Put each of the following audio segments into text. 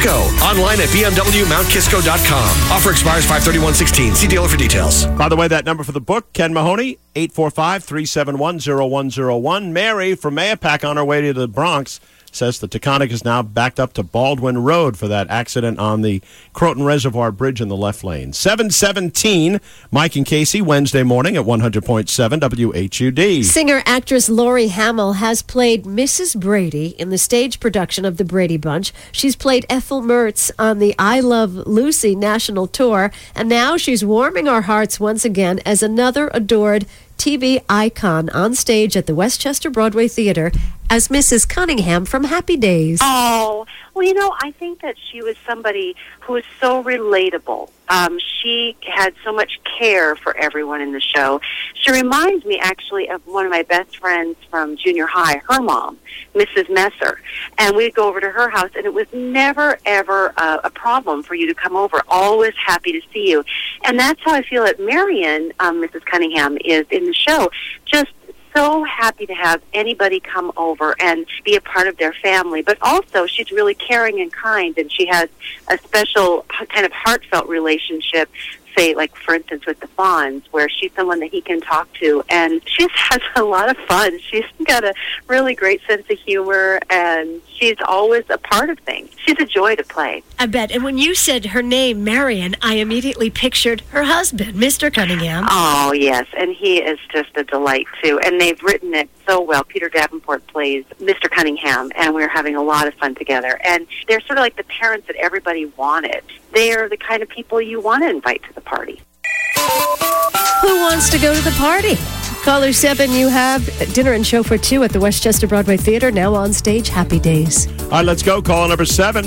Kisco. Online at bmwmountkisco.com. Offer expires 5/31/16. See dealer for details. By the way, that number for the book, Ken Mahoney, 845-371-0101. Mary from Mayapack on her way to the Bronx says the Taconic is now backed up to Baldwin Road for that accident on the Croton Reservoir Bridge in the left lane. 717, Mike and Casey, Wednesday morning at 100.7 WHUD. Singer-actress Lori Hamill has played Mrs. Brady in the stage production of The Brady Bunch. She's played Ethel Mertz on the I Love Lucy national tour, and now she's warming our hearts once again as another adored TV icon on stage at the Westchester Broadway Theater as Mrs. Cunningham from Happy Days. Oh, well, I think that she was somebody who was so relatable. She had so much care for everyone in the show. She reminds me, actually, of one of my best friends from junior high, her mom, Mrs. Messer. And we'd go over to her house, and it was never, ever a problem for you to come over. Always happy to see you. And that's how I feel that Marion, Mrs. Cunningham, is in the show. Just so happy to have anybody come over and be a part of their family. But also, she's really caring and kind, and she has a special kind of heartfelt relationship, say, like, for instance, with the Fonz, where she's someone that he can talk to, and she just has a lot of fun. She's got a really great sense of humor, and she's always a part of things. She's a joy to play. I bet. And when you said her name, Marion, I immediately pictured her husband, Mr. Cunningham. Oh, yes, and he is just a delight, too. And they've written it so well. Peter Davenport plays Mr. Cunningham, and we're having a lot of fun together. And they're sort of like the parents that everybody wanted. They're the kind of people you want to invite to the party. Who wants to go to the party? Caller 7, you have dinner and show for 2 at the Westchester Broadway Theater. Now on stage, Happy Days. All right, let's go. Call number 7,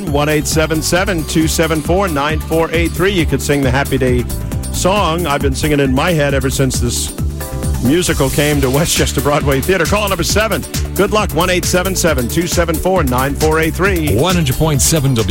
1-877-274-9483. You could sing the Happy Day song. I've been singing it in my head ever since this musical came to Westchester Broadway Theater. Call number 7. Good luck, 1-877-274-9483. 100.7